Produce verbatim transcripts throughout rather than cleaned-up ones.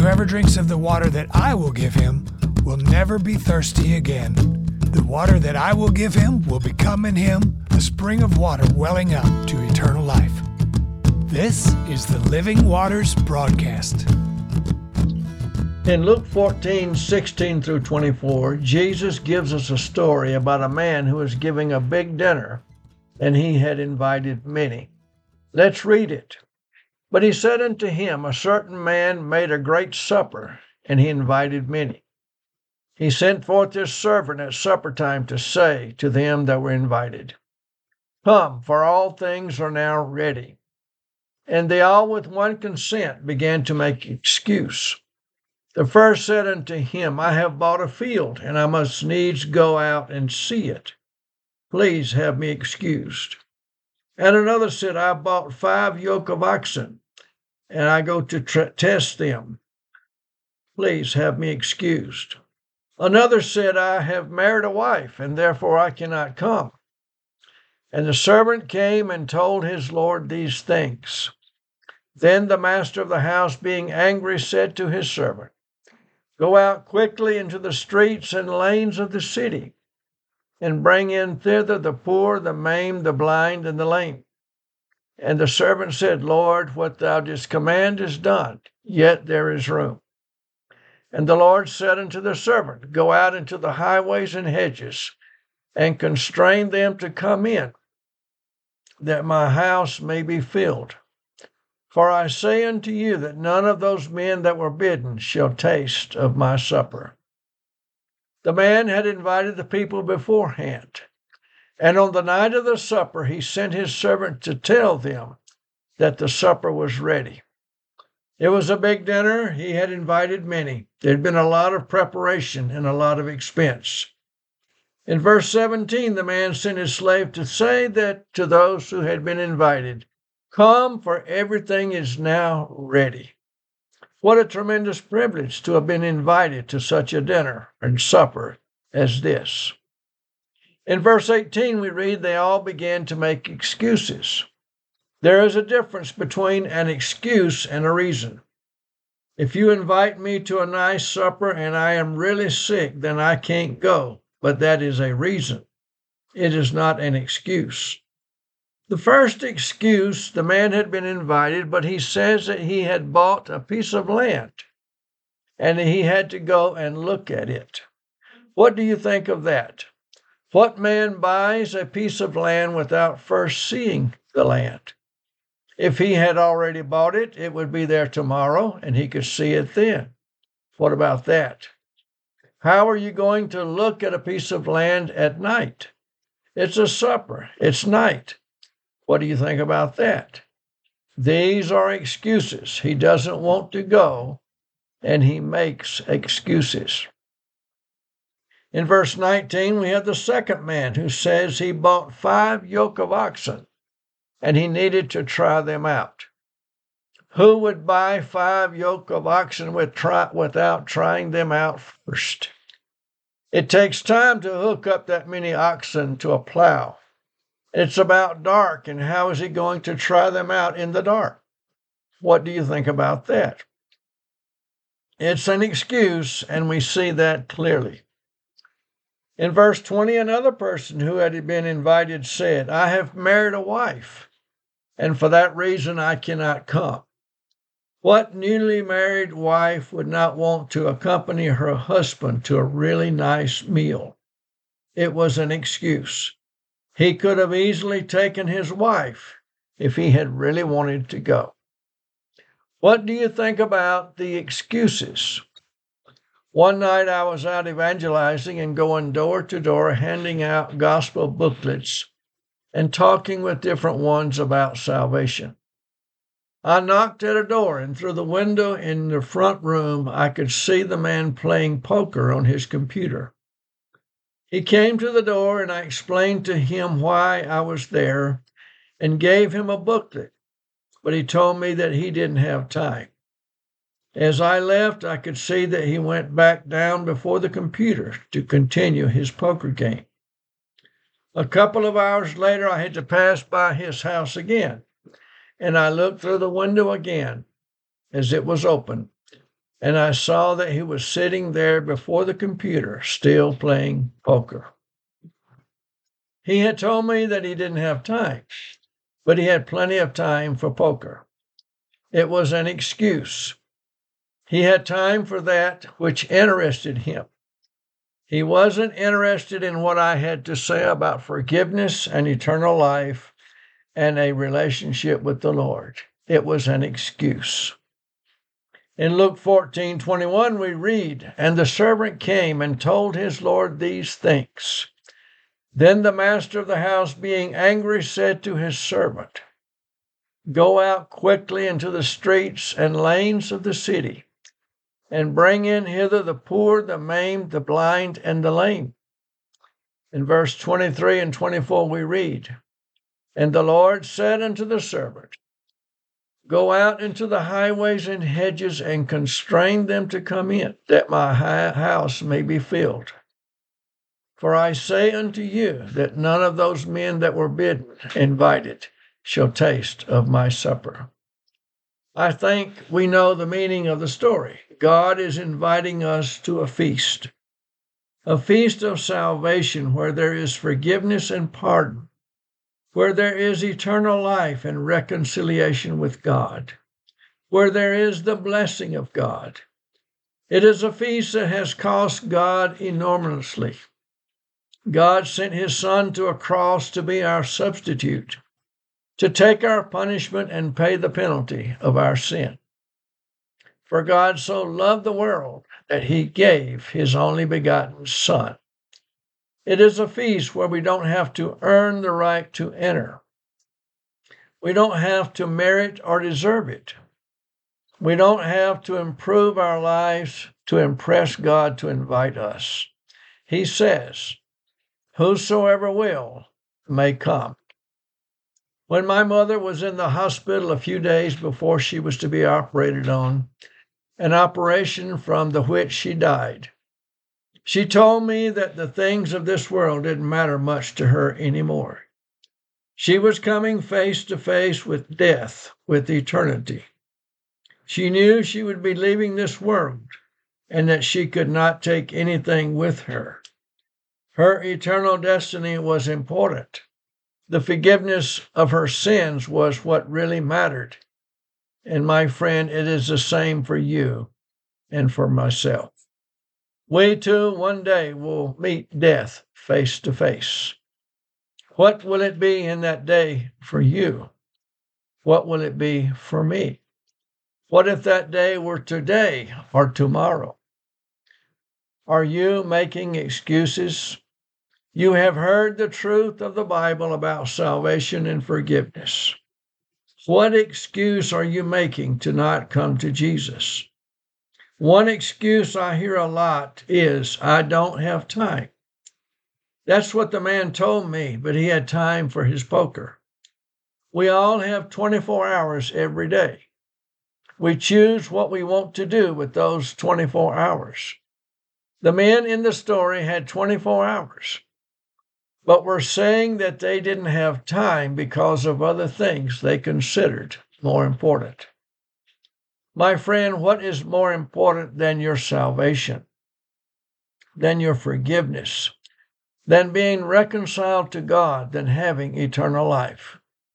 whoever drinks of the water that I will give him will never be thirsty again. The water that I will give him will become in him a spring of water welling up to eternal life. This is the Living Waters broadcast. In Luke fourteen, sixteen through twenty-four, Jesus gives us a story about a man who was giving a big dinner, and he had invited many. Let's read it. But he said unto him, a certain man made a great supper, and he invited many. He sent forth his servant at supper time to say to them that were invited, Come, for all things are now ready. And they all with one consent began to make excuse. The first said unto him, I have bought a field, and I must needs go out and see it. Please have me excused. And another said, I have bought five yoke of oxen, and I go to tr- test them. Please have me excused. Another said, I have married a wife, and therefore I cannot come. And the servant came and told his lord these things. Then the master of the house, being angry, said to his servant, Go out quickly into the streets and lanes of the city, and bring in thither the poor, the maimed, the blind, and the lame. And the servant said, Lord, what thou didst command is done, yet there is room. And the Lord said unto the servant, Go out into the highways and hedges, and constrain them to come in, that my house may be filled. For I say unto you that none of those men that were bidden shall taste of my supper. The man had invited the people beforehand, and on the night of the supper he sent his servant to tell them that the supper was ready. It was a big dinner. He had invited many. There had been a lot of preparation and a lot of expense. In verse seventeen, the man sent his slave to say that to those who had been invited, Come, for everything is now ready. What a tremendous privilege to have been invited to such a dinner and supper as this. In verse eighteen, we read, They all began to make excuses. There is a difference between an excuse and a reason. If you invite me to a nice supper and I am really sick, then I can't go, but that is a reason. It is not an excuse. The first excuse, the man had been invited, but he says that he had bought a piece of land and he had to go and look at it. What do you think of that? What man buys a piece of land without first seeing the land? If he had already bought it, it would be there tomorrow and he could see it then. What about that? How are you going to look at a piece of land at night? It's a supper. It's night. What do you think about that? These are excuses. He doesn't want to go, and he makes excuses. In verse nineteen, we have the second man who says he bought five yoke of oxen, and he needed to try them out. Who would buy five yoke of oxen with try, without trying them out first? It takes time to hook up that many oxen to a plow. It's about dark, and how is he going to try them out in the dark? What do you think about that? It's an excuse, and we see that clearly. In verse twenty, another person who had been invited said, I have married a wife, and for that reason I cannot come. What newly married wife would not want to accompany her husband to a really nice meal? It was an excuse. He could have easily taken his wife if he had really wanted to go. What do you think about the excuses? One night I was out evangelizing and going door to door, handing out gospel booklets and talking with different ones about salvation. I knocked at a door, and through the window in the front room, I could see the man playing poker on his computer. He came to the door, and I explained to him why I was there and gave him a booklet, but he told me that he didn't have time. As I left, I could see that he went back down before the computer to continue his poker game. A couple of hours later, I had to pass by his house again, and I looked through the window again as it was open, and I saw that he was sitting there before the computer, still playing poker. He had told me that he didn't have time, but he had plenty of time for poker. It was an excuse. He had time for that which interested him. He wasn't interested in what I had to say about forgiveness and eternal life and a relationship with the Lord. It was an excuse. In Luke fourteen twenty-one, we read, "And the servant came and told his Lord these things. Then the master of the house, being angry, said to his servant, Go out quickly into the streets and lanes of the city, and bring in hither the poor, the maimed, the blind, and the lame." In verse twenty-three and twenty-four we read, "And the Lord said unto the servant, Go out into the highways and hedges, and constrain them to come in, that my house may be filled. For I say unto you that none of those men that were bidden, invited, shall taste of my supper." I think we know the meaning of the story. God is inviting us to a feast, a feast of salvation where there is forgiveness and pardon, where there is eternal life and reconciliation with God, where there is the blessing of God. It is a feast that has cost God enormously. God sent his Son to a cross to be our substitute, to take our punishment and pay the penalty of our sin. For God so loved the world that he gave his only begotten Son. It is a feast where we don't have to earn the right to enter. We don't have to merit or deserve it. We don't have to improve our lives to impress God to invite us. He says, "Whosoever will may come." When my mother was in the hospital a few days before she was to be operated on, an operation from the which she died, she told me that the things of this world didn't matter much to her anymore. She was coming face to face with death, with eternity. She knew she would be leaving this world and that she could not take anything with her. Her eternal destiny was important. The forgiveness of her sins was what really mattered. And my friend, it is the same for you and for myself. We too one day will meet death face to face. What will it be in that day for you? What will it be for me? What if that day were today or tomorrow? Are you making excuses? You have heard the truth of the Bible about salvation and forgiveness. What excuse are you making to not come to Jesus? One excuse I hear a lot is, "I don't have time." That's what the man told me, but he had time for his poker. We all have twenty-four hours every day. We choose what we want to do with those twenty-four hours. The men in the story had twenty-four hours, but were saying that they didn't have time because of other things they considered more important. My friend, what is more important than your salvation, than your forgiveness, than being reconciled to God, than having eternal life?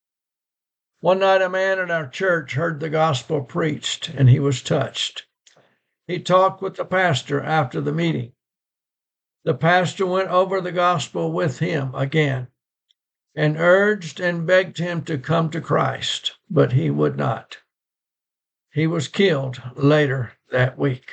One night a man at our church heard the gospel preached, and he was touched. He talked with the pastor after the meeting. The pastor went over the gospel with him again and urged and begged him to come to Christ, but he would not. He was killed later that week.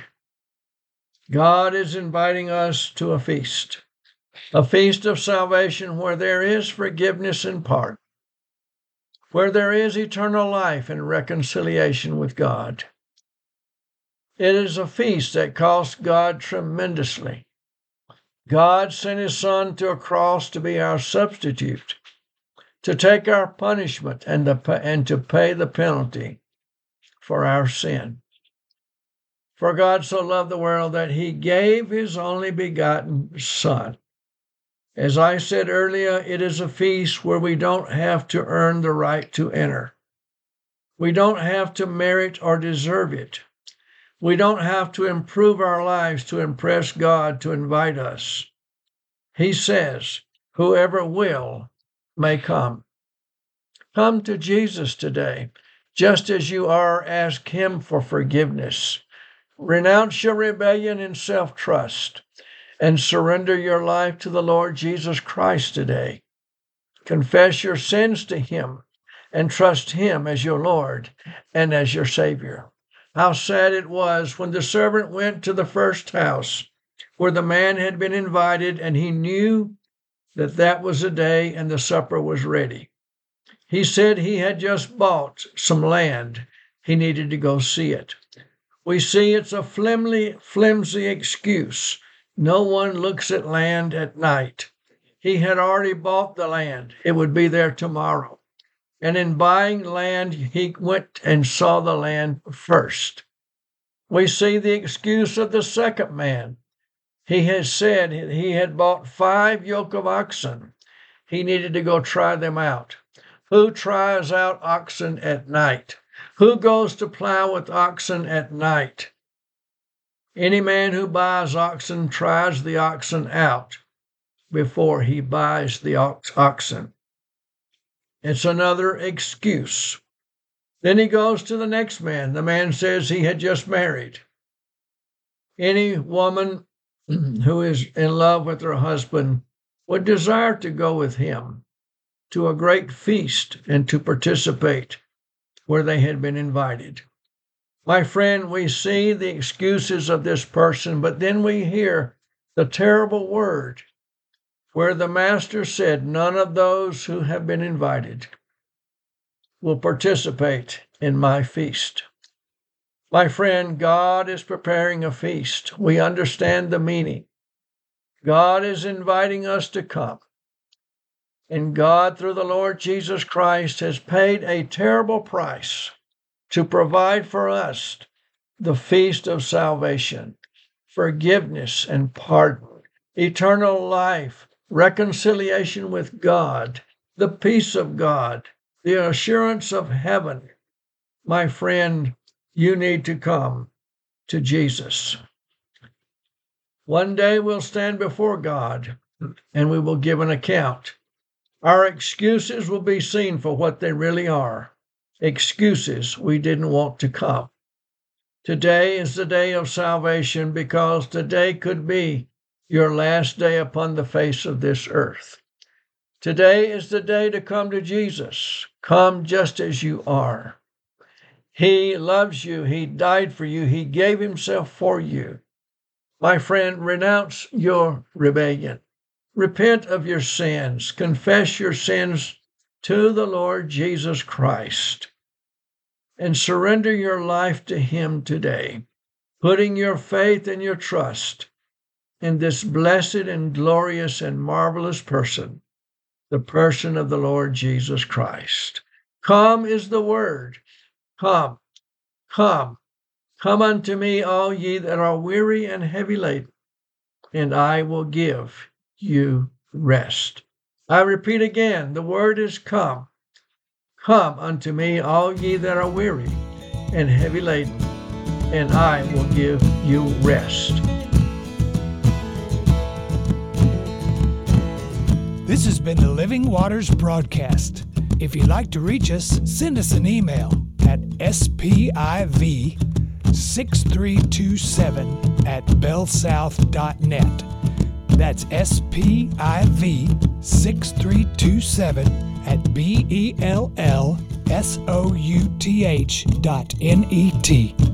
God is inviting us to a feast, a feast of salvation where there is forgiveness and pardon, where there is eternal life and reconciliation with God. It is a feast that cost God tremendously. God sent his Son to a cross to be our substitute, to take our punishment and to, and to pay the penalty for our sin. For God so loved the world that he gave his only begotten Son. As I said earlier, it is a feast where we don't have to earn the right to enter. We don't have to merit or deserve it. We don't have to improve our lives to impress God to invite us. He says, whoever will may come. Come to Jesus today. Just as you are, ask him for forgiveness. Renounce your rebellion and self-trust and surrender your life to the Lord Jesus Christ today. Confess your sins to him and trust him as your Lord and as your Savior. How sad it was when the servant went to the first house where the man had been invited, and he knew that that was the day and the supper was ready. He said he had just bought some land. He needed to go see it. We see it's a flimsy, flimsy excuse. No one looks at land at night. He had already bought the land. It would be there tomorrow. And in buying land, he went and saw the land first. We see the excuse of the second man. He has said he had bought five yoke of oxen. He needed to go try them out. Who tries out oxen at night? Who goes to plow with oxen at night? Any man who buys oxen tries the oxen out before he buys the ox- oxen. It's another excuse. Then he goes to the next man. The man says he had just married. Any woman who is in love with her husband would desire to go with him to a great feast and to participate where they had been invited. My friend, we see the excuses of this person, but then we hear the terrible word where the master said, none of those who have been invited will participate in my feast. My friend, God is preparing a feast. We understand the meaning. God is inviting us to come. And God, through the Lord Jesus Christ, has paid a terrible price to provide for us the feast of salvation, forgiveness and pardon, eternal life, reconciliation with God, the peace of God, the assurance of heaven. My friend, you need to come to Jesus. One day we'll stand before God and we will give an account. Our excuses will be seen for what they really are. Excuses we didn't want to come. Today is the day of salvation because today could be your last day upon the face of this earth. Today is the day to come to Jesus. Come just as you are. He loves you. He died for you. He gave himself for you. My friend, renounce your rebellion. Repent of your sins. Confess your sins to the Lord Jesus Christ and surrender your life to him today, putting your faith and your trust in this blessed and glorious and marvelous person, the person of the Lord Jesus Christ. Come is the word. Come, come, come unto me, all ye that are weary and heavy laden, and I will give you rest. I repeat again, the word is come. Come unto me, all ye that are weary and heavy laden, and I will give you rest. This has been the Living Waters broadcast. If you'd like to reach us, send us an email at S P I V six three two seven at bellsouth dot net. That's S P I V six three two seven at B E L L S O U T H dot N E T.